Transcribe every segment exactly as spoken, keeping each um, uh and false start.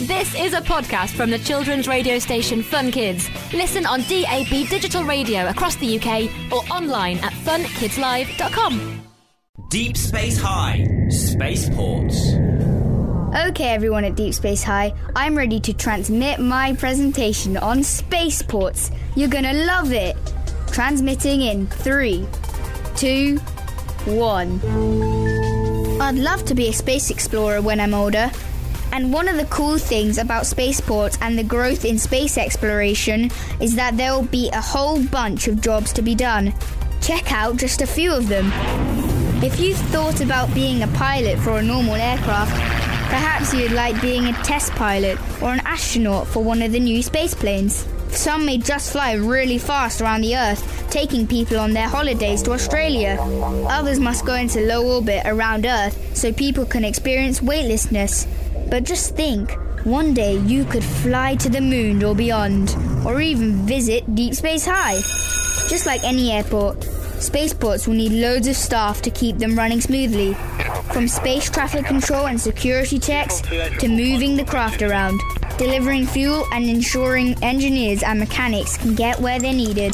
This is a podcast from the children's radio station Fun Kids. Listen on D A B digital radio across the U K or online at fun kids live dot com. Deep Space High, Spaceports. Okay, everyone at Deep Space High, I'm ready to transmit my presentation on spaceports. You're gonna love it. Transmitting in three, two, one. I'd love to be a space explorer when I'm older. And one of the cool things about spaceports and the growth in space exploration is that there'll be a whole bunch of jobs to be done. Check out just a few of them. If you've thought about being a pilot for a normal aircraft, perhaps you'd like being a test pilot or an astronaut for one of the new space planes. Some may just fly really fast around the Earth, taking people on their holidays to Australia. Others must go into low orbit around Earth so people can experience weightlessness. But just think, one day you could fly to the moon or beyond, or even visit Deep Space High. Just like any airport, spaceports will need loads of staff to keep them running smoothly, from space traffic control and security checks to moving the craft around, delivering fuel and ensuring engineers and mechanics can get where they're needed.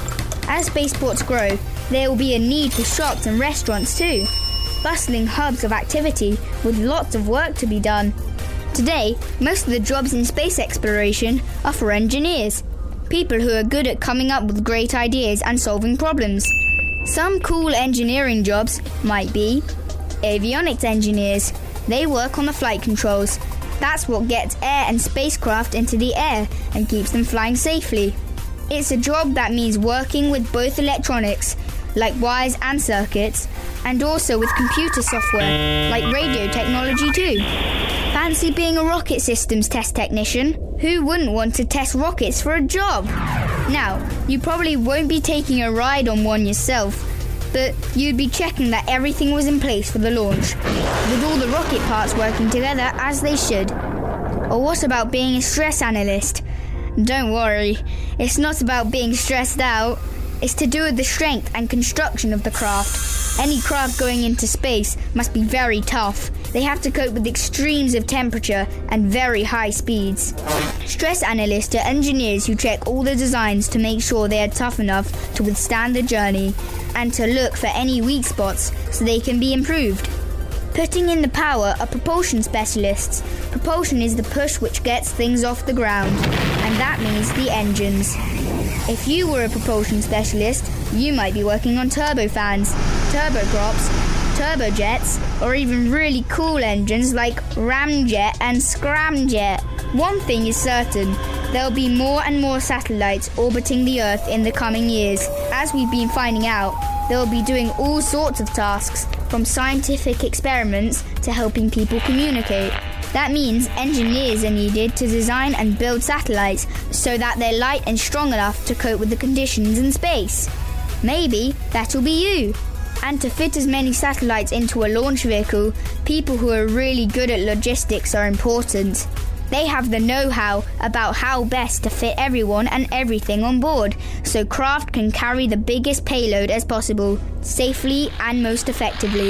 As spaceports grow, there will be a need for shops and restaurants too, bustling hubs of activity with lots of work to be done. Today, most of the jobs in space exploration are for engineers, people who are good at coming up with great ideas and solving problems. Some cool engineering jobs might be avionics engineers. They work on the flight controls. That's what gets air and spacecraft into the air and keeps them flying safely. It's a job that means working with both electronics, like wires and circuits, and also with computer software, like radio technology too. Fancy being a rocket systems test technician? Who wouldn't want to test rockets for a job? Now, you probably won't be taking a ride on one yourself, but you'd be checking that everything was in place for the launch, with all the rocket parts working together as they should. Or what about being a stress analyst? Don't worry, it's not about being stressed out. It's to do with the strength and construction of the craft. Any craft going into space must be very tough. They have to cope with extremes of temperature and very high speeds. Stress analysts are engineers who check all the designs to make sure they are tough enough to withstand the journey and to look for any weak spots so they can be improved. Putting in the power are propulsion specialists. Propulsion is the push which gets things off the ground, and that means the engines. If you were a propulsion specialist, you might be working on turbofans, turboprops, turbojets, or even really cool engines like ramjet and scramjet. One thing is certain, there'll be more and more satellites orbiting the Earth in the coming years. As we've been finding out, they'll be doing all sorts of tasks, from scientific experiments to helping people communicate. That means engineers are needed to design and build satellites so that they're light and strong enough to cope with the conditions in space. Maybe that'll be you. And to fit as many satellites into a launch vehicle, people who are really good at logistics are important. They have the know-how about how best to fit everyone and everything on board, so craft can carry the biggest payload as possible, safely and most effectively.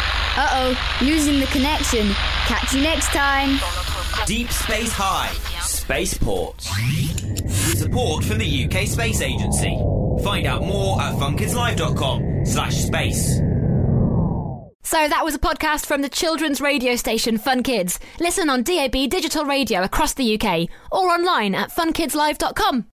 Uh-oh, losing the connection. Catch you next time. Deep Space High, Spaceports. With support from the U K Space Agency. Find out more at fun kids live dot com slash space. So that was a podcast from the children's radio station Fun Kids. Listen on D A B digital radio across the U K or online at fun kids live dot com.